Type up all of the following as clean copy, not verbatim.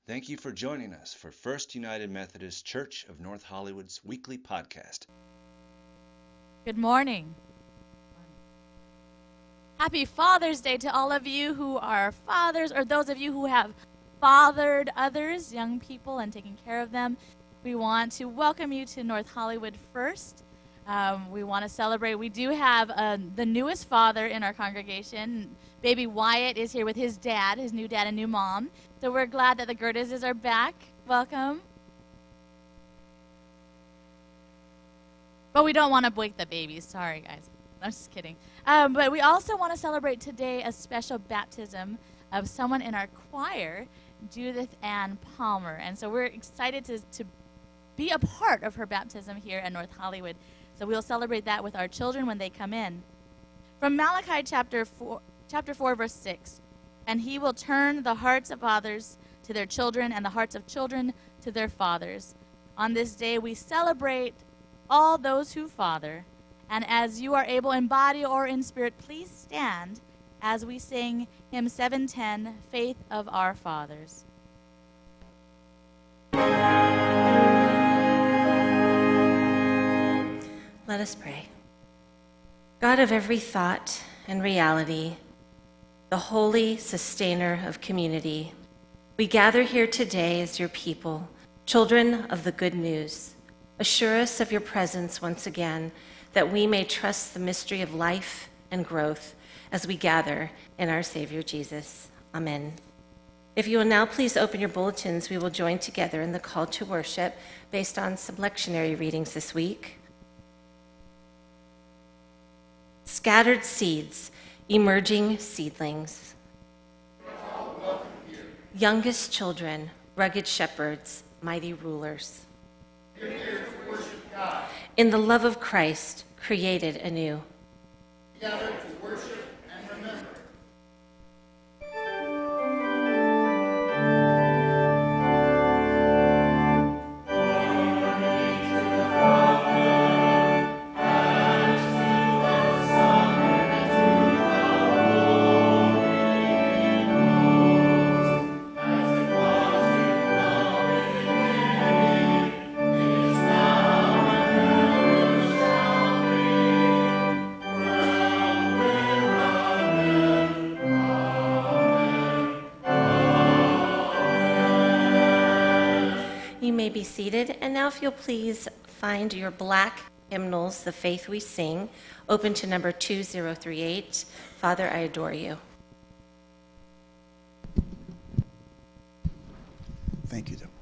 Thank you for joining us for First United Methodist Church of North Hollywood's weekly podcast. Good morning. Happy Father's Day to all of you who are fathers, or those of you who have fathered others, young people, and taken care of them. We want to welcome you to North Hollywood First. We want to celebrate. We do have the newest father in our congregation. Baby Wyatt is here with his dad, his new dad and new mom. So we're glad that the Gertises are back. Welcome. But we don't want to wake the babies. Sorry, guys. I'm just kidding. But we also want to celebrate today a special baptism of someone in our choir, Judith Ann Palmer. And so we're excited to be a part of her baptism here at North Hollywood. So we'll celebrate that with our children when they come in. From Malachi chapter 4, verse 6, "And he will turn the hearts of fathers to their children, and the hearts of children to their fathers. On this day we celebrate all those who father. And as you are able in body or in spirit, please stand as we sing hymn 710, Faith of Our Fathers." Let us pray. God of every thought and reality, the holy sustainer of community, we gather here today as your people, children of the good news. Assure us of your presence once again, that we may trust the mystery of life and growth as we gather in our Savior Jesus. Amen. If you will now please open your bulletins, we will join together in the call to worship based on some lectionary readings this week. Scattered seeds, emerging seedlings. Youngest children, rugged shepherds, mighty rulers. In the love of Christ, created anew. Together to worship and remember. Be seated, and now if you'll please find your black hymnals, The Faith We Sing, open to number 2038, Father, I Adore You. Thank you, Deb.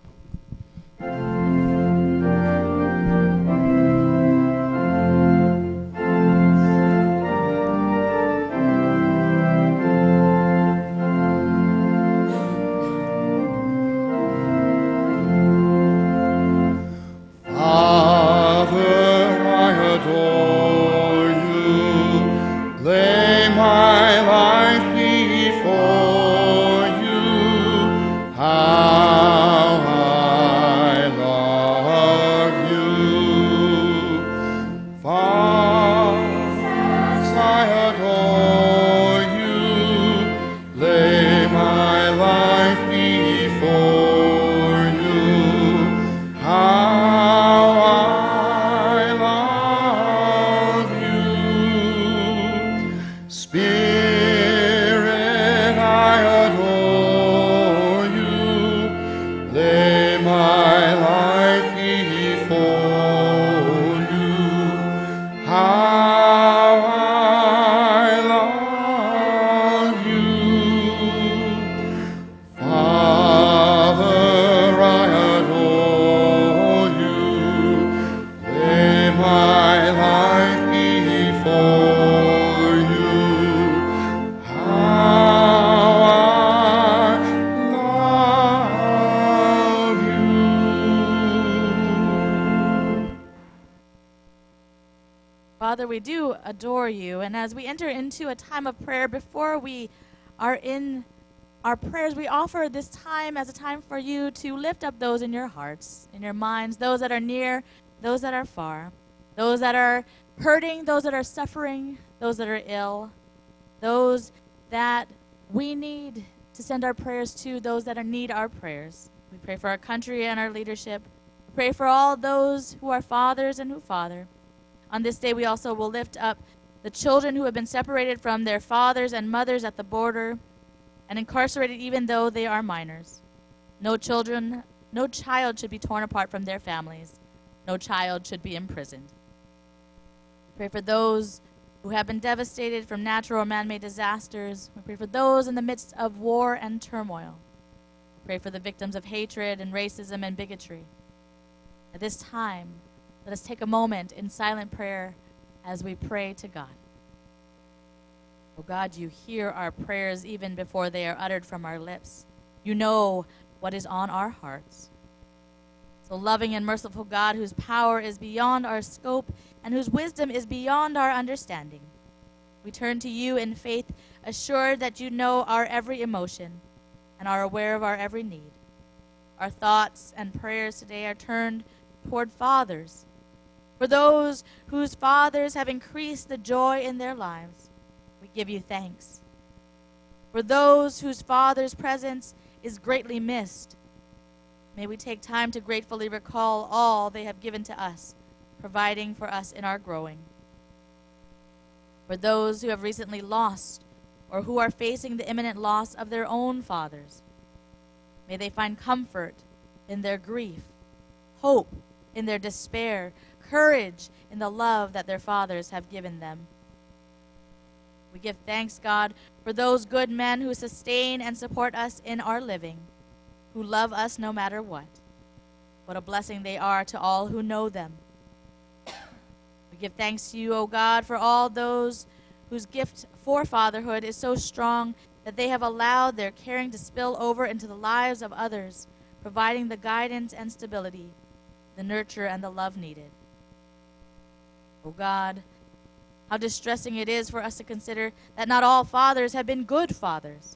Father, we do adore you. And as we enter into a time of prayer, before we are in our prayers, we offer this time as a time for you to lift up those in your hearts, in your minds, those that are near, those that are far, those that are hurting, those that are suffering, those that are ill, those that we need to send our prayers to those that need our prayers. We pray for our country and our leadership. We pray for all those who are fathers and who father. On this day, we also will lift up the children who have been separated from their fathers and mothers at the border and incarcerated even though they are minors. No child should be torn apart from their families. No child should be imprisoned. We pray for those who have been devastated from natural or man-made disasters. We pray for those in the midst of war and turmoil. We pray for the victims of hatred and racism and bigotry. At this time, let us take a moment in silent prayer as we pray to God. Oh God, you hear our prayers even before they are uttered from our lips. You know what is on our hearts. So loving and merciful God, whose power is beyond our scope and whose wisdom is beyond our understanding, we turn to you in faith, assured that you know our every emotion and are aware of our every need. Our thoughts and prayers today are turned toward fathers, for those whose fathers have increased the joy in their lives. We give you thanks. For those whose father's presence is greatly missed, may we take time to gratefully recall all they have given to us, providing for us in our growing. For those who have recently lost or who are facing the imminent loss of their own fathers, may they find comfort in their grief, hope in their despair, courage in the love that their fathers have given them. We give thanks, God, for those good men who sustain and support us in our living, who love us no matter what. What a blessing they are to all who know them. We give thanks to you, O God, for all those whose gift for fatherhood is so strong that they have allowed their caring to spill over into the lives of others, providing the guidance and stability, the nurture and the love needed. O God, how distressing it is for us to consider that not all fathers have been good fathers.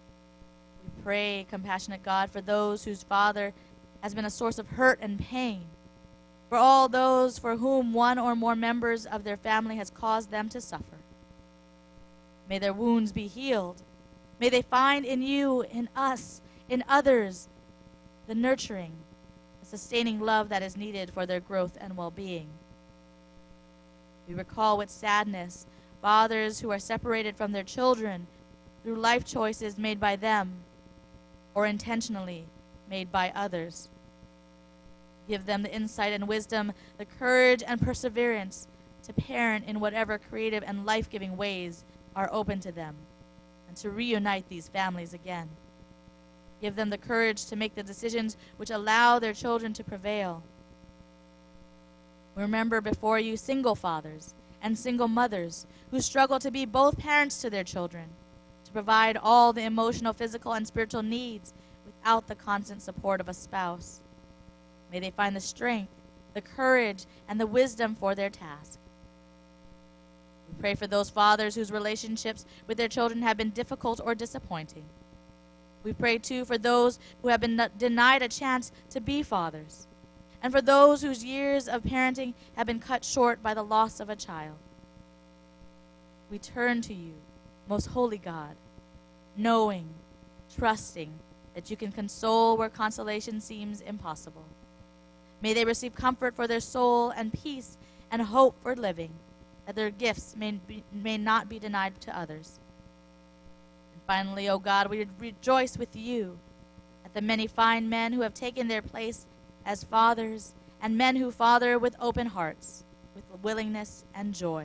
We pray, compassionate God, for those whose father has been a source of hurt and pain, for all those for whom one or more members of their family has caused them to suffer. May their wounds be healed. May they find in you, in us, in others, the nurturing, the sustaining love that is needed for their growth and well-being. We recall with sadness fathers who are separated from their children through life choices made by them or intentionally made by others. Give them the insight and wisdom, the courage and perseverance to parent in whatever creative and life-giving ways are open to them, and to reunite these families again. Give them the courage to make the decisions which allow their children to prevail. Remember before you single fathers and single mothers who struggle to be both parents to their children, to provide all the emotional, physical, and spiritual needs without the constant support of a spouse. May they find the strength, the courage, and the wisdom for their task. We pray for those fathers whose relationships with their children have been difficult or disappointing. We pray, too, for those who have been denied a chance to be fathers, and for those whose years of parenting have been cut short by the loss of a child. We turn to you, most holy God, knowing, trusting that you can console where consolation seems impossible. May they receive comfort for their soul and peace and hope for living, that their gifts may not be denied to others. And finally, O God, we rejoice with you at the many fine men who have taken their place as fathers, and men who father with open hearts, with willingness and joy.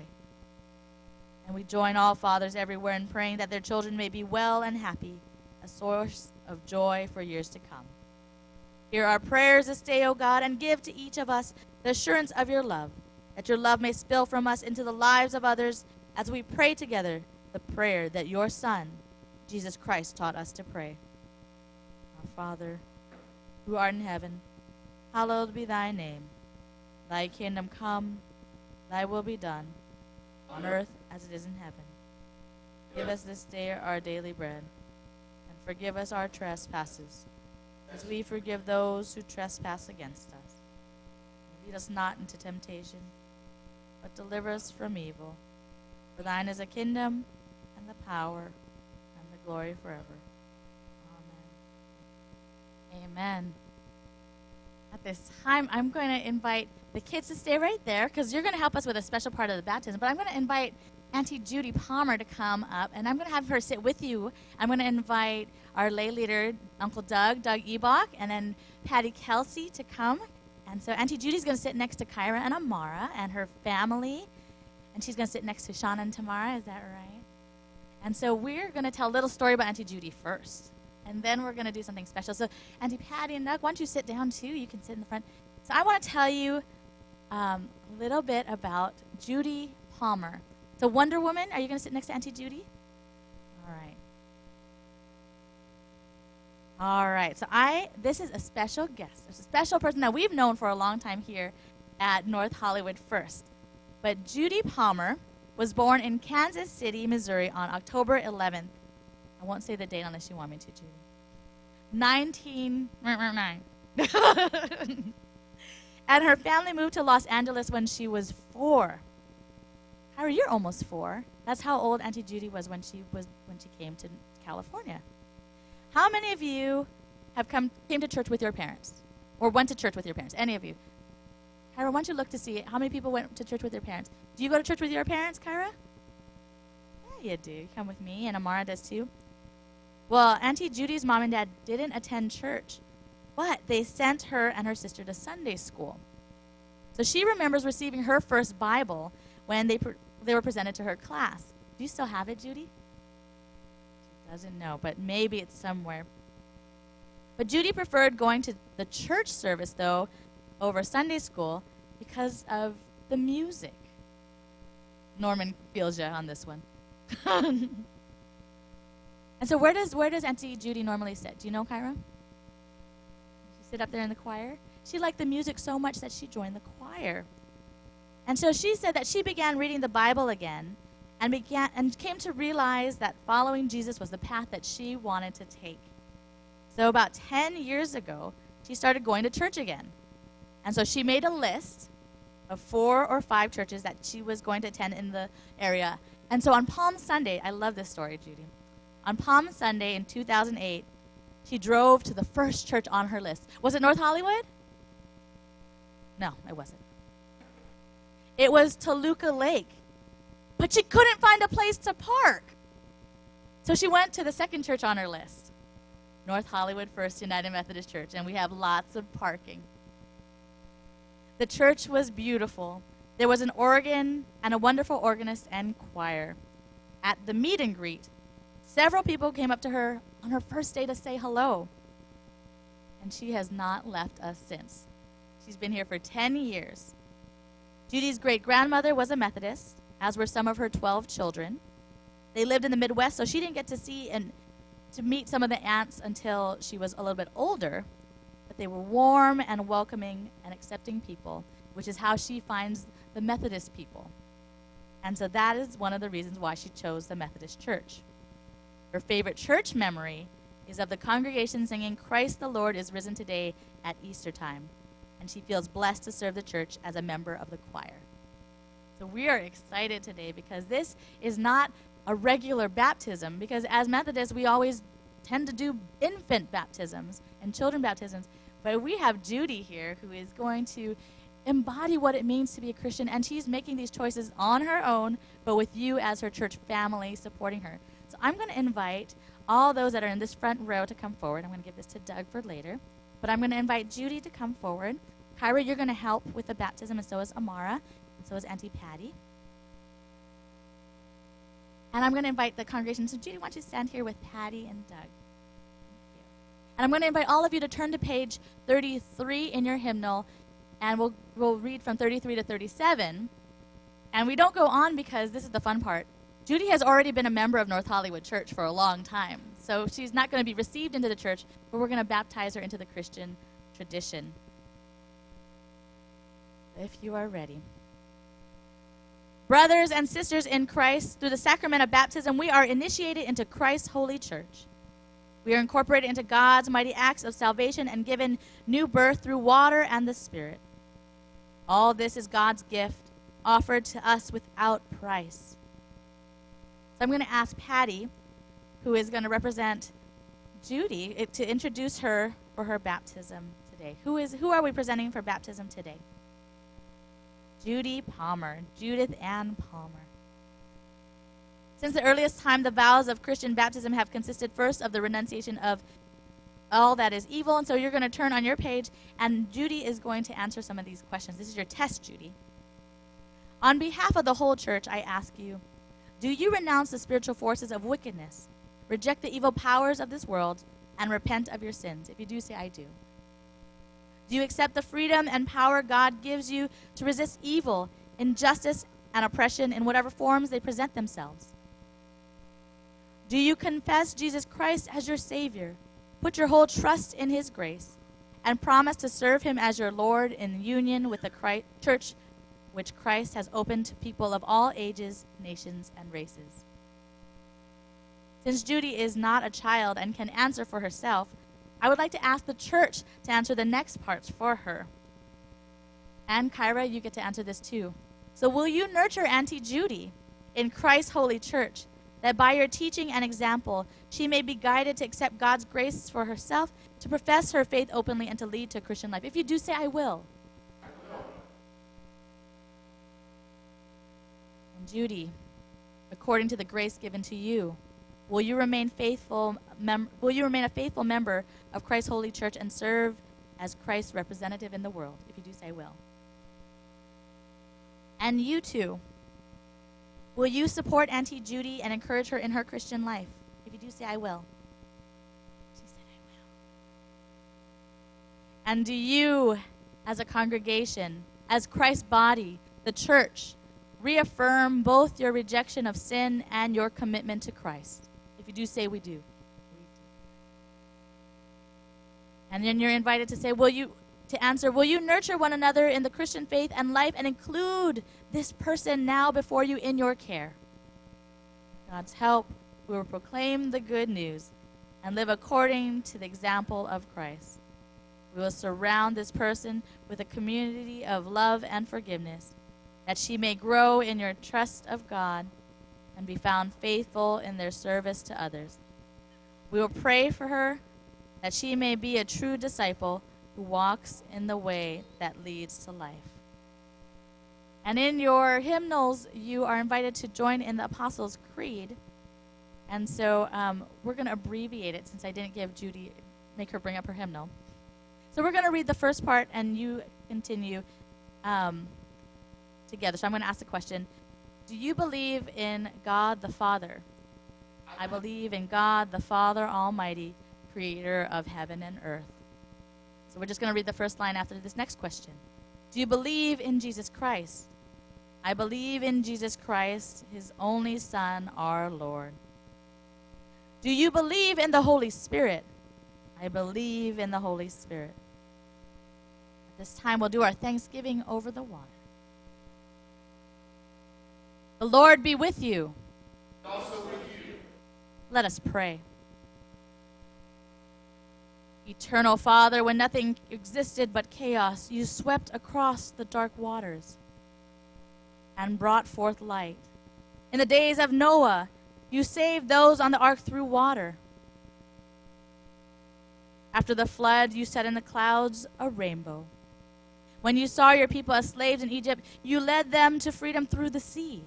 And we join all fathers everywhere in praying that their children may be well and happy, a source of joy for years to come. Hear our prayers this day, O God, and give to each of us the assurance of your love, that your love may spill from us into the lives of others as we pray together the prayer that your Son, Jesus Christ, taught us to pray. Our Father, who art in heaven, hallowed be thy name. Thy kingdom come, thy will be done, on earth as it is in heaven. Give us this day our daily bread, and forgive us our trespasses, as we forgive those who trespass against us. And lead us not into temptation, but deliver us from evil. For thine is the kingdom, and the power, and the glory forever. Amen. At this time, I'm going to invite the kids to stay right there because you're going to help us with a special part of the baptism. But I'm going to invite Auntie Judy Palmer to come up, and I'm going to have her sit with you. I'm going to invite our lay leader, Uncle Doug Ebach, and then Patty Kelsey to come. And so Auntie Judy's going to sit next to Kyra and Amara and her family, and she's going to sit next to Shauna and Tamara. Is that right? And so we're going to tell a little story about Auntie Judy first. And then we're going to do something special. So Auntie Patty and Doug, why don't you sit down too? You can sit in the front. So I want to tell you a little bit about Judy Palmer. So Wonder Woman, are you going to sit next to Auntie Judy? All right. All right. So this is a special guest. It's a special person that we've known for a long time here at North Hollywood First. But Judy Palmer was born in Kansas City, Missouri on October 11th. I won't say the date unless you want me to, Judy. 1999. And her family moved to Los Angeles when she was 4. Harry, you're almost 4. That's how old Auntie Judy was when she came to California. How many of you came to church with your parents? Or went to church with your parents? Any of you? Kyra, why don't you look to see how many people went to church with their parents? Do you go to church with your parents, Kyra? Yeah, you do. You come with me, and Amara does too. Well, Auntie Judy's mom and dad didn't attend church, but they sent her and her sister to Sunday school. So she remembers receiving her first Bible when they were presented to her class. Do you still have it, Judy? She doesn't know, but maybe it's somewhere. But Judy preferred going to the church service, though, over Sunday school because of the music. Norman feels you on this one. And so where does Auntie Judy normally sit? Do you know, Kyra? She sit up there in the choir? She liked the music so much that she joined the choir. And so she said that she began reading the Bible again and came to realize that following Jesus was the path that she wanted to take. So about 10 years ago, she started going to church again. And so she made a list of 4 or 5 churches that she was going to attend in the area. And so on Palm Sunday, I love this story, Judy. On Palm Sunday in 2008, she drove to the first church on her list. Was it North Hollywood? No, it wasn't. It was Toluca Lake. But she couldn't find a place to park. So she went to the second church on her list, North Hollywood First United Methodist Church, and we have lots of parking. The church was beautiful. There was an organ and a wonderful organist and choir. At the meet and greet, several people came up to her on her first day to say hello. And she has not left us since. She's been here for 10 years. Judy's great-grandmother was a Methodist, as were some of her 12 children. They lived in the Midwest, so she didn't get to see and to meet some of the aunts until she was a little bit older. But they were warm and welcoming and accepting people, which is how she finds the Methodist people. And so that is one of the reasons why she chose the Methodist Church. Her favorite church memory is of the congregation singing, "Christ the Lord is risen today" at Easter time. And she feels blessed to serve the church as a member of the choir. So we are excited today because this is not a regular baptism, because as Methodists, we always tend to do infant baptisms and children baptisms. But we have Judy here who is going to embody what it means to be a Christian, and she's making these choices on her own, but with you as her church family supporting her. So I'm going to invite all those that are in this front row to come forward. I'm going to give this to Doug for later. But I'm going to invite Judy to come forward. Kyra, you're going to help with the baptism, and so is Amara, and so is Auntie Patty. And I'm going to invite the congregation. So Judy, why don't you stand here with Patty and Doug? Thank you. And I'm going to invite all of you to turn to page 33 in your hymnal, and we'll read from 33 to 37. And we don't go on because this is the fun part. Judy has already been a member of North Hollywood Church for a long time. So she's not going to be received into the church, but we're going to baptize her into the Christian tradition. If you are ready. Brothers and sisters in Christ, through the sacrament of baptism, we are initiated into Christ's holy church. We are incorporated into God's mighty acts of salvation and given new birth through water and the Spirit. All this is God's gift, offered to us without price. So I'm going to ask Patty, who is going to represent Judy, to introduce her for her baptism today? Who are we presenting for baptism today? Judy Palmer, Judith Ann Palmer. Since the earliest time, the vows of Christian baptism have consisted first of the renunciation of all that is evil. And so you're going to turn on your page, and Judy is going to answer some of these questions. This is your test, Judy. On behalf of the whole church, I ask you, do you renounce the spiritual forces of wickedness, reject the evil powers of this world, and repent of your sins? If you do, say, I do. Do you accept the freedom and power God gives you to resist evil, injustice, and oppression in whatever forms they present themselves? Do you confess Jesus Christ as your Savior, put your whole trust in His grace, and promise to serve Him as your Lord in union with the church which Christ has opened to people of all ages, nations, and races? Since Judy is not a child and can answer for herself, I would like to ask the church to answer the next parts for her. And Kyra, you get to answer this too. So will you nurture Auntie Judy in Christ's holy church, that by your teaching and example, she may be guided to accept God's grace for herself, to profess her faith openly, and to lead to a Christian life? If you do, say, I will. I will. And Judy, according to the grace given to you, will you remain a faithful member of Christ's holy church and serve as Christ's representative in the world? If you do, say, I will. And you too, will you support Auntie Judy and encourage her in her Christian life? If you do, say, I will. She said, I will. And do you, as a congregation, as Christ's body, the church, reaffirm both your rejection of sin and your commitment to Christ? If you do, say, we do. We do. And then you're invited to say, will you nurture one another in the Christian faith and life and include this person now before you in your care? God's help, we will proclaim the good news and live according to the example of Christ. We will surround this person with a community of love and forgiveness, that she may grow in your trust of God and be found faithful in their service to others. We will pray for her that she may be a true disciple who walks in the way that leads to life. And in your hymnals, you are invited to join in the Apostles' Creed. And so we're going to abbreviate it, since I didn't make her bring up her hymnal. So we're going to read the first part, and you continue together. So I'm going to ask the question, do you believe in God the Father? I believe in God the Father Almighty, creator of heaven and earth. So we're just going to read the first line after this next question. Do you believe in Jesus Christ? I believe in Jesus Christ, His only Son, our Lord. Do you believe in the Holy Spirit? I believe in the Holy Spirit. At this time, we'll do our thanksgiving over the water. The Lord be with you. And also with you. Let us pray. Eternal Father, when nothing existed but chaos, you swept across the dark waters and brought forth light. In the days of Noah, you saved those on the ark through water. After the flood, you set in the clouds a rainbow. When you saw your people as slaves in Egypt, you led them to freedom through the sea.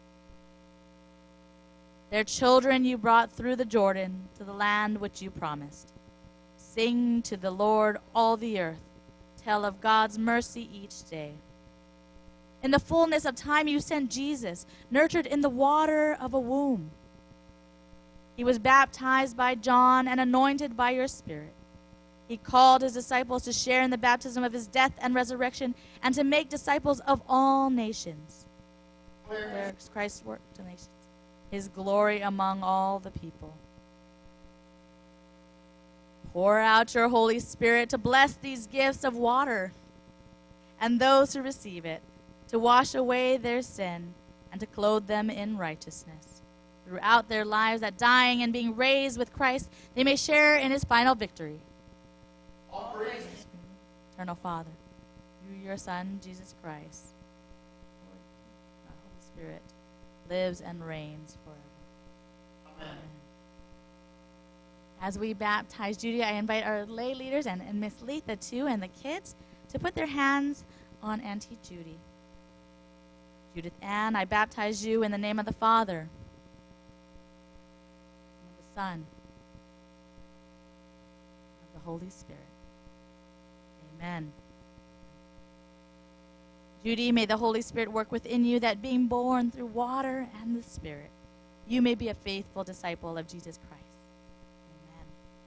Their children you brought through the Jordan to the land which you promised. Sing to the Lord, all the earth. Tell of God's mercy each day. In the fullness of time, you sent Jesus, nurtured in the water of a womb. He was baptized by John and anointed by your Spirit. He called his disciples to share in the baptism of his death and resurrection and to make disciples of all nations. Where Christ worked to nations, his glory among all the people. Pour out your Holy Spirit to bless these gifts of water and those who receive it, to wash away their sin and to clothe them in righteousness. Throughout their lives, that dying and being raised with Christ, they may share in his final victory. All praise, Eternal Father, through your Son, Jesus Christ, the Holy Spirit, lives and reigns forever. Amen. As we baptize Judy, I invite our lay leaders and Miss Letha too, and the kids to put their hands on Auntie Judy. Judith Ann, I baptize you in the name of the Father, and of the Son, and of the Holy Spirit. Amen. Judy, may the Holy Spirit work within you, that being born through water and the Spirit, you may be a faithful disciple of Jesus Christ. Amen.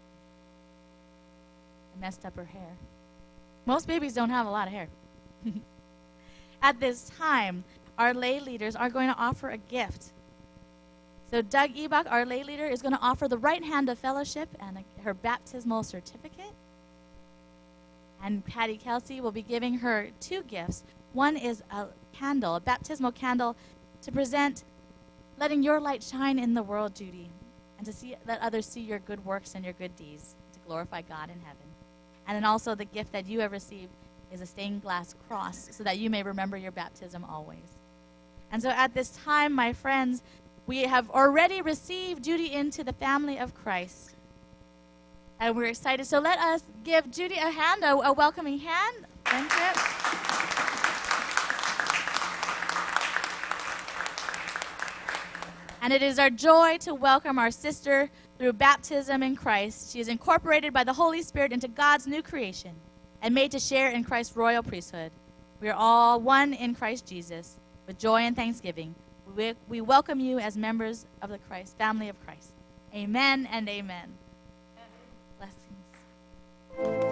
I messed up her hair. Most babies don't have a lot of hair. At this time, our lay leaders are going to offer a gift. So Doug Ebach, our lay leader, is going to offer the right hand of fellowship and her baptismal certificate. And Patty Kelsey will be giving her two gifts. One is a candle, a baptismal candle, to present letting your light shine in the world, Judy, and to let others see your good works and your good deeds to glorify God in heaven. And then also the gift that you have received is a stained glass cross so that you may remember your baptism always. And so at this time, my friends, we have already received Judy into the family of Christ. And we're excited. So let us give Judy a hand, a welcoming hand. Friendship. And it is our joy to welcome our sister through baptism in Christ. She is incorporated by the Holy Spirit into God's new creation and made to share in Christ's royal priesthood. We are all one in Christ Jesus. With joy and thanksgiving, we welcome you as members of the Christ, family of Christ. Amen and amen. Blessings.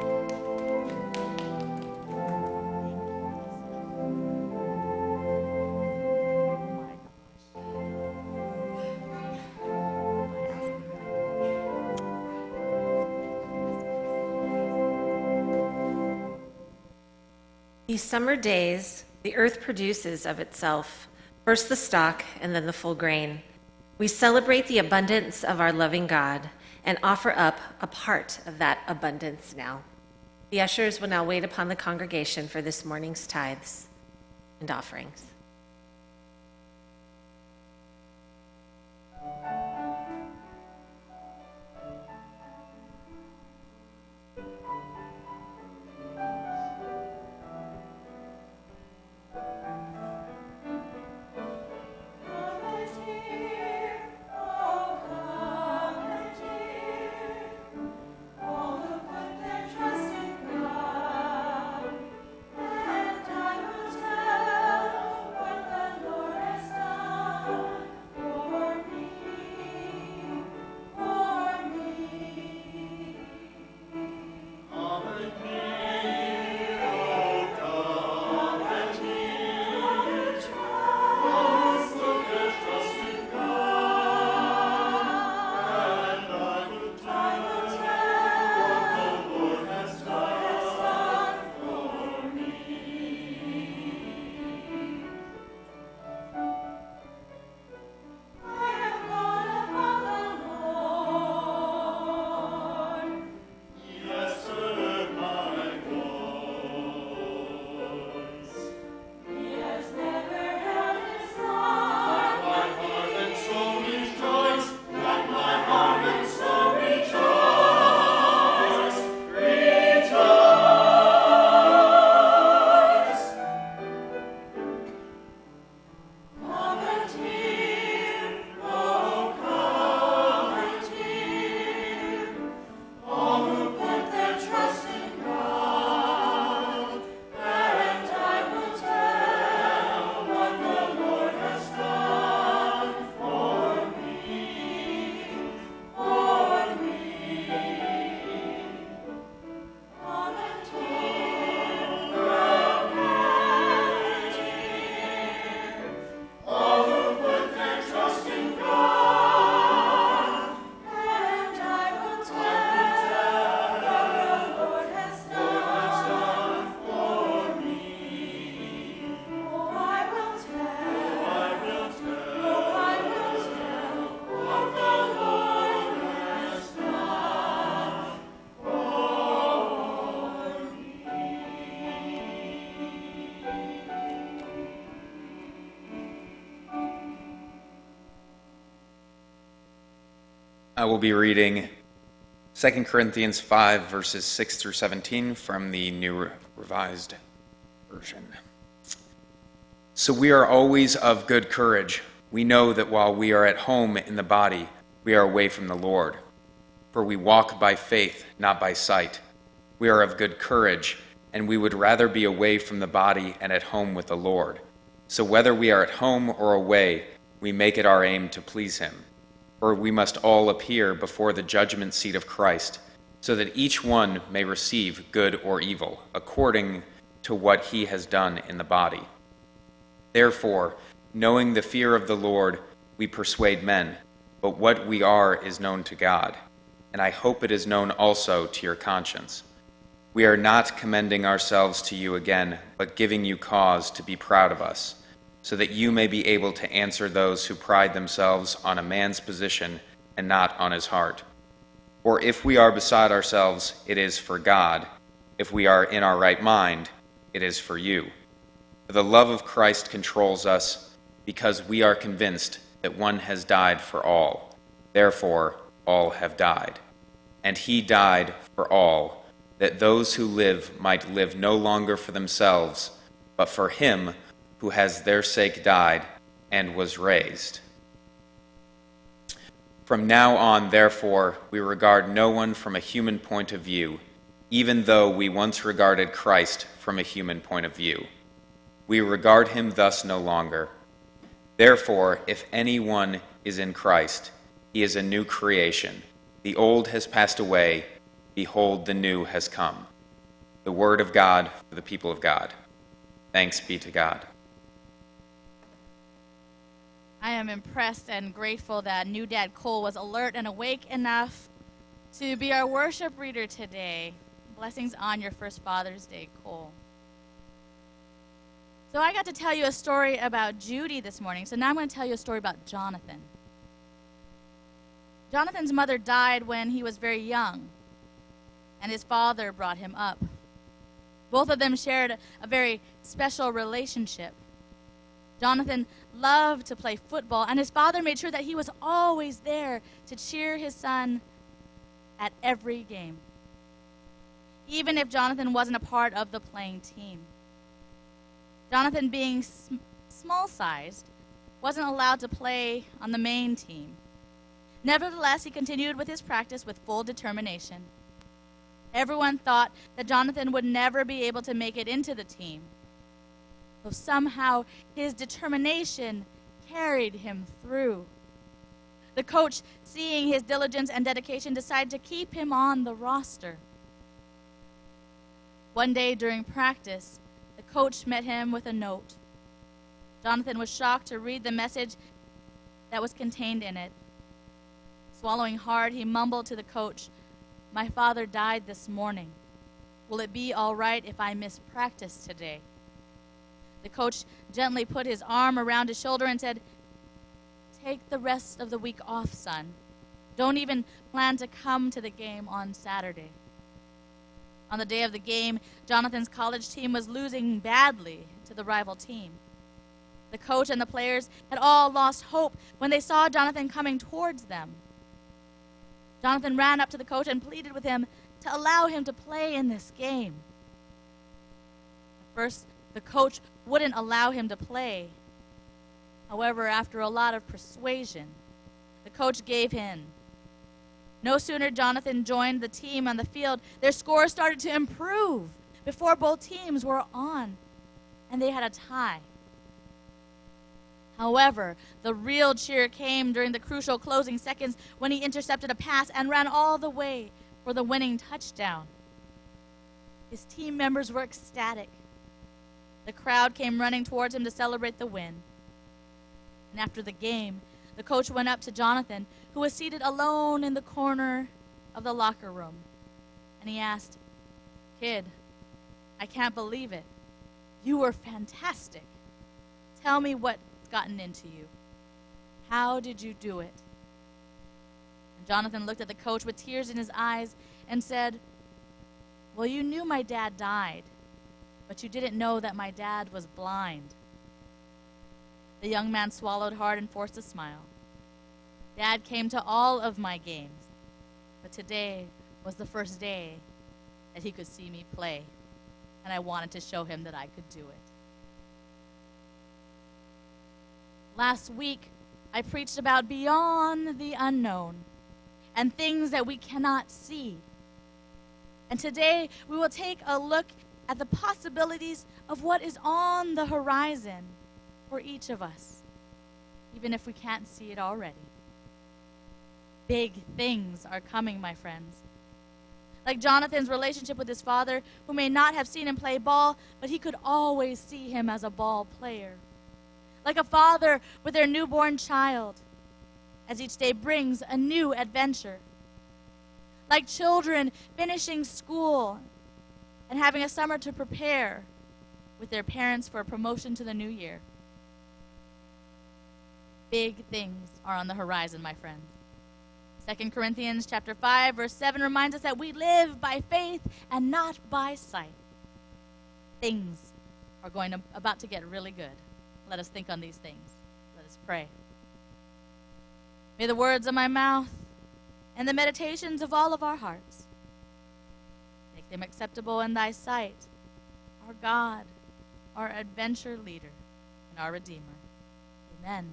These summer days, the earth produces of itself, first the stalk and then the full grain. We celebrate the abundance of our loving God and offer up a part of that abundance now. The ushers will now wait upon the congregation for this morning's tithes and offerings. I will be reading 2 Corinthians 5, verses 6 through 17 from the New Revised Version. So we are always of good courage. We know that while we are at home in the body, we are away from the Lord. For we walk by faith, not by sight. We are of good courage, and we would rather be away from the body and at home with the Lord. So whether we are at home or away, we make it our aim to please him. For we must all appear before the judgment seat of Christ, so that each one may receive good or evil, according to what he has done in the body. Therefore, knowing the fear of the Lord, we persuade men, but what we are is known to God, and I hope it is known also to your conscience. We are not commending ourselves to you again, but giving you cause to be proud of us, so that you may be able to answer those who pride themselves on a man's position and not on his heart. For if we are beside ourselves, it is for God. If we are in our right mind, it is for you. For the love of Christ controls us, because we are convinced that one has died for all. Therefore, all have died. And he died for all, that those who live might live no longer for themselves, but for him who has their sake died and was raised. From now on, therefore, we regard no one from a human point of view, even though we once regarded Christ from a human point of view. We regard him thus no longer. Therefore, if anyone is in Christ, he is a new creation. The old has passed away. Behold, the new has come. The word of God for the people of God. Thanks be to God. I am impressed and grateful that new Dad Cole was alert and awake enough to be our worship reader today. Blessings on your first Father's Day, Cole. So I got to tell you a story about Judy this morning, so now I'm going to tell you a story about Jonathan. Jonathan's mother died when he was very young, and his father brought him up. Both of them shared a very special relationship. Jonathan loved to play football, and his father made sure that he was always there to cheer his son at every game, even if Jonathan wasn't a part of the playing team. Jonathan, being small-sized, wasn't allowed to play on the main team. Nevertheless, he continued with his practice with full determination. Everyone thought that Jonathan would never be able to make it into the team. So somehow his determination carried him through. The coach, seeing his diligence and dedication, decided to keep him on the roster. One day during practice, the coach met him with a note. Jonathan was shocked to read the message that was contained in it. Swallowing hard, he mumbled to the coach, "My father died this morning. Will it be all right if I miss practice today?" The coach gently put his arm around his shoulder and said, "Take the rest of the week off, son. Don't even plan to come to the game on Saturday." On the day of the game, Jonathan's college team was losing badly to the rival team. The coach and the players had all lost hope when they saw Jonathan coming towards them. Jonathan ran up to the coach and pleaded with him to allow him to play in this game. At first, the coach wouldn't allow him to play. However, after a lot of persuasion, the coach gave in. No sooner Jonathan joined the team on the field, their score started to improve before both teams were on, and they had a tie. However, the real cheer came during the crucial closing seconds when he intercepted a pass and ran all the way for the winning touchdown. His team members were ecstatic. The crowd came running towards him to celebrate the win. And after the game, the coach went up to Jonathan, who was seated alone in the corner of the locker room, and he asked, "Kid, I can't believe it. You were fantastic. Tell me what's gotten into you. How did you do it?" And Jonathan looked at the coach with tears in his eyes and said, "Well, you knew my dad died, but you didn't know that my dad was blind." The young man swallowed hard and forced a smile. "Dad came to all of my games, but today was the first day that he could see me play, and I wanted to show him that I could do it. Last week, I preached about beyond the unknown and things that we cannot see. And today, we will take a look at the possibilities of what is on the horizon for each of us, even if we can't see it already. Big things are coming, my friends. Like Jonathan's relationship with his father, who may not have seen him play ball, but he could always see him as a ball player. Like a father with their newborn child, as each day brings a new adventure. Like children finishing school and having a summer to prepare with their parents for a promotion to the new year. Big things are on the horizon, my friends. 2 Corinthians chapter 5, verse 7 reminds us that we live by faith and not by sight. Things are about to get really good. Let us think on these things. Let us pray. May the words of my mouth and the meditations of all of our hearts make them acceptable in thy sight, our God, our adventure leader, and our Redeemer. Amen.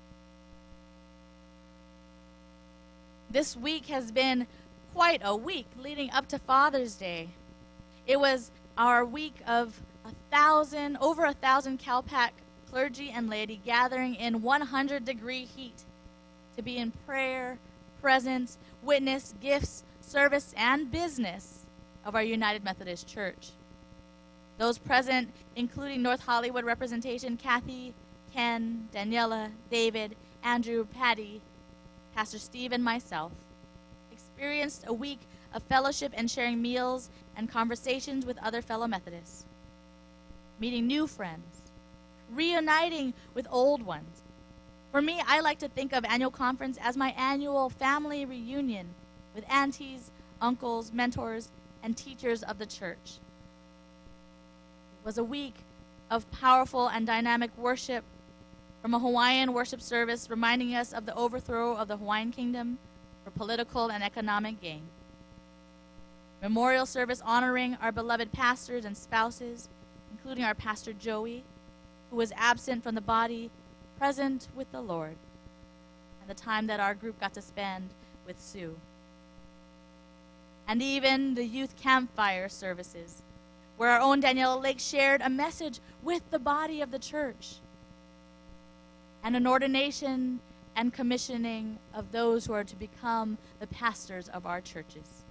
This week has been quite a week leading up to Father's Day. It was our week of over 1,000 CalPAC clergy and laity gathering in 100-degree heat to be in prayer, presence, witness, gifts, service, and business of our United Methodist Church. Those present, including North Hollywood representation, Kathy, Ken, Daniela, David, Andrew, Patty, Pastor Steve, and myself, experienced a week of fellowship and sharing meals and conversations with other fellow Methodists, meeting new friends, reuniting with old ones. For me, I like to think of annual conference as my annual family reunion with aunties, uncles, mentors, and teachers of the church. It was a week of powerful and dynamic worship from a Hawaiian worship service reminding us of the overthrow of the Hawaiian kingdom for political and economic gain. Memorial service honoring our beloved pastors and spouses, including our pastor Joey, who was absent from the body, present with the Lord, and the time that our group got to spend with Sue. And even the youth campfire services, where our own Daniela Lake shared a message with the body of the church, and an ordination and commissioning of those who are to become the pastors of our churches.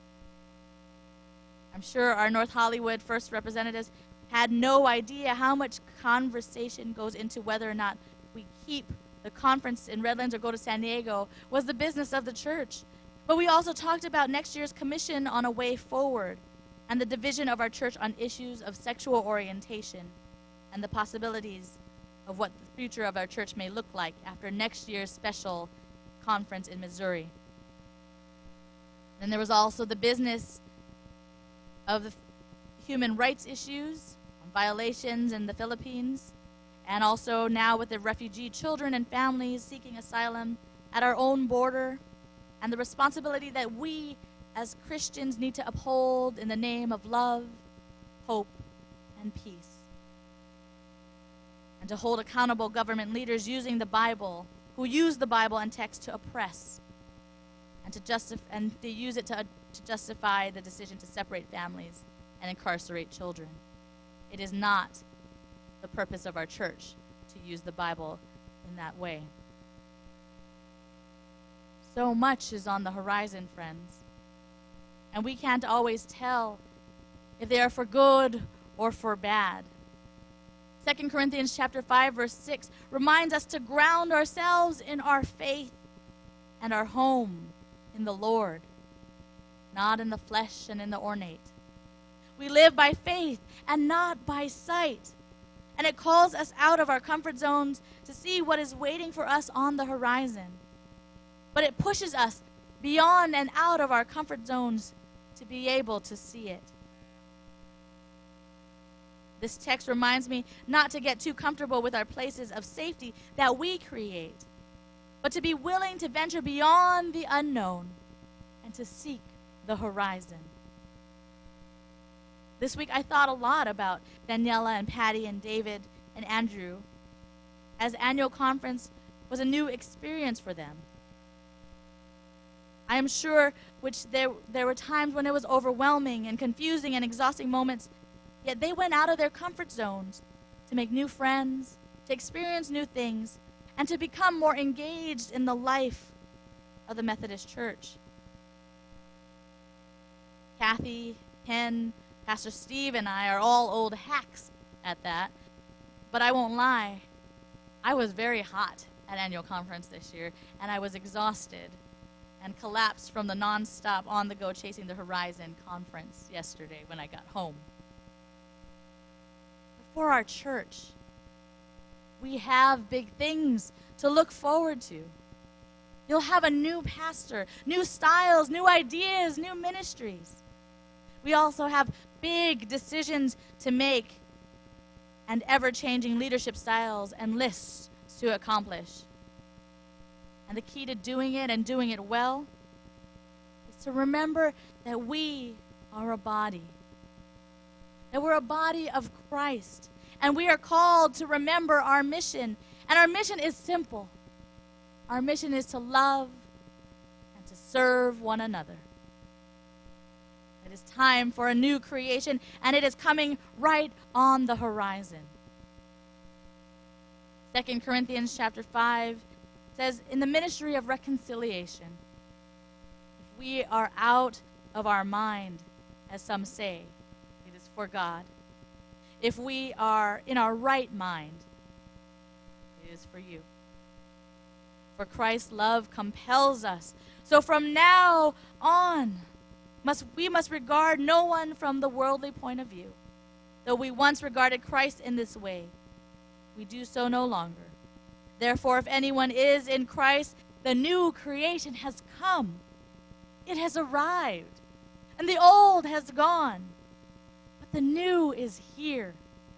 I'm sure our North Hollywood First representatives had no idea how much conversation goes into whether or not we keep the conference in Redlands or go to San Diego was the business of the church. But we also talked about next year's commission on a way forward and the division of our church on issues of sexual orientation and the possibilities of what the future of our church may look like after next year's special conference in Missouri. Then there was also the business of the human rights issues, violations in the Philippines, and also now with the refugee children and families seeking asylum at our own border, and the responsibility that we as Christians need to uphold in the name of love, hope, and peace. And to hold accountable government leaders using the Bible, who use the Bible and text to oppress, and to use it to justify the decision to separate families and incarcerate children. It is not the purpose of our church to use the Bible in that way. So much is on the horizon, friends, and we can't always tell if they are for good or for bad. 2 Corinthians chapter 5, verse 6 reminds us to ground ourselves in our faith and our home in the Lord, not in the flesh and in the ornate. We live by faith and not by sight. And it calls us out of our comfort zones to see what is waiting for us on the horizon. But it pushes us beyond and out of our comfort zones to be able to see it. This text reminds me not to get too comfortable with our places of safety that we create, but to be willing to venture beyond the unknown and to seek the horizon. This week I thought a lot about Daniela and Patty and David and Andrew, as annual conference was a new experience for them. I am sure there were times when it was overwhelming and confusing and exhausting moments, yet they went out of their comfort zones to make new friends, to experience new things, and to become more engaged in the life of the Methodist Church. Kathy, Ken, Pastor Steve, and I are all old hacks at that, but I won't lie, I was very hot at annual conference this year, and I was exhausted and collapsed from the nonstop on-the-go Chasing the Horizon conference yesterday when I got home. For our church, we have big things to look forward to. You'll have a new pastor, new styles, new ideas, new ministries. We also have big decisions to make and ever-changing leadership styles and lists to accomplish. And the key to doing it and doing it well is to remember that we are a body. That we're a body of Christ. And we are called to remember our mission. And our mission is simple. Our mission is to love and to serve one another. It is time for a new creation, and it is coming right on the horizon. 2 Corinthians chapter 5 says, in the ministry of reconciliation, if we are out of our mind, as some say, it is for God. If we are in our right mind, it is for you. For Christ's love compels us. So from now on, we must regard no one from the worldly point of view. Though we once regarded Christ in this way, we do so no longer. Therefore, if anyone is in Christ, the new creation has come. It has arrived. And the old has gone. But the new is here.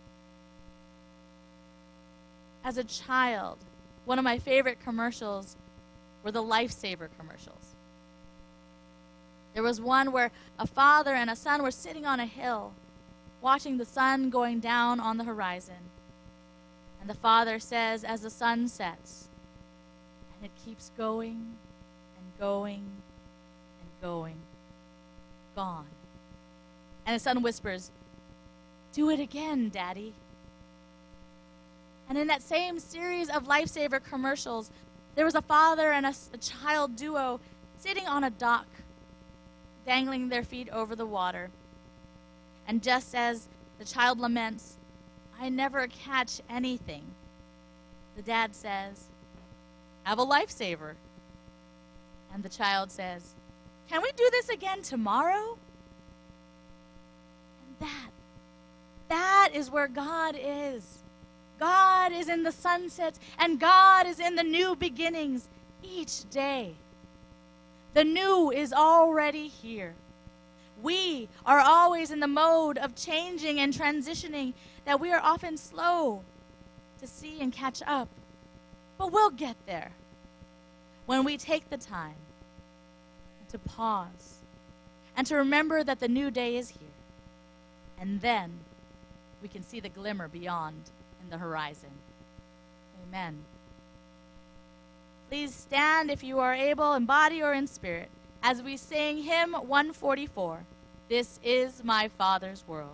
As a child, one of my favorite commercials were the Lifesaver commercials. There was one where a father and a son were sitting on a hill, watching the sun going down on the horizon. And the father says, as the sun sets, and it keeps going and going and going, gone. And the son whispers, do it again, Daddy. And in that same series of Lifesaver commercials, there was a father and a child duo sitting on a dock, dangling their feet over the water. And just as the child laments, I never catch anything, the dad says, have a lifesaver. And the child says, can we do this again tomorrow? And that is where God is. God is in the sunsets, and God is in the new beginnings each day. The new is already here. We are always in the mode of changing and transitioning, that we are often slow to see and catch up. But we'll get there when we take the time to pause and to remember that the new day is here. And then we can see the glimmer beyond in the horizon. Amen. Please stand if you are able, in body or in spirit, as we sing hymn 144, This is My Father's World.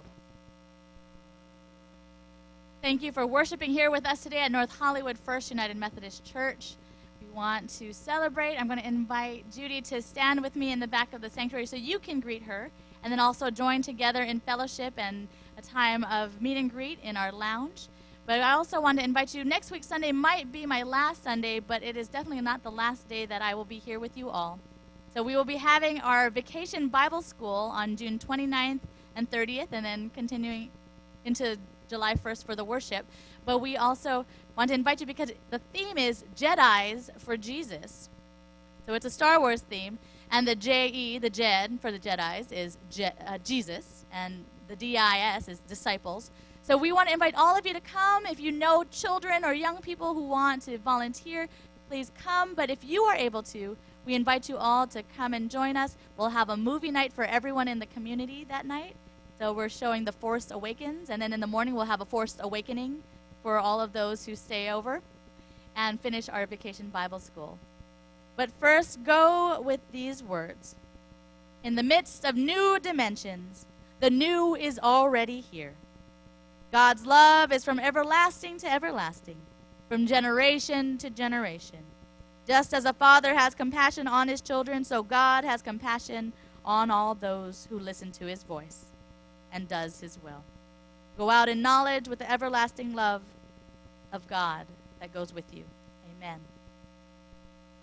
Thank you for worshiping here with us today at North Hollywood First United Methodist Church. We want to celebrate. I'm going to invite Judy to stand with me in the back of the sanctuary so you can greet her, and then also join together in fellowship and a time of meet and greet in our lounge. But I also want to invite you, next week Sunday might be my last Sunday, but it is definitely not the last day that I will be here with you all. So we will be having our Vacation Bible School on June 29th and 30th, and then continuing into July 1st for the worship. But we also want to invite you because the theme is Jedis for Jesus. So it's a Star Wars theme, and the J-E, the Jed for the Jedis, is Jesus, and the D-I-S is disciples. So we want to invite all of you to come. If you know children or young people who want to volunteer, please come. But if you are able to, We invite you all to come and join us. We'll have a movie night for everyone in the community that night. So we're showing The Force Awakens, and then in the morning we'll have a Forced Awakening for all of those who stay over, and finish our Vacation Bible School. But first, go with these words. In the midst of new dimensions, the new is already here. God's love is from everlasting to everlasting, from generation to generation. Just as a father has compassion on his children, so God has compassion on all those who listen to his voice and does his will. Go out in knowledge with the everlasting love of God that goes with you. Amen.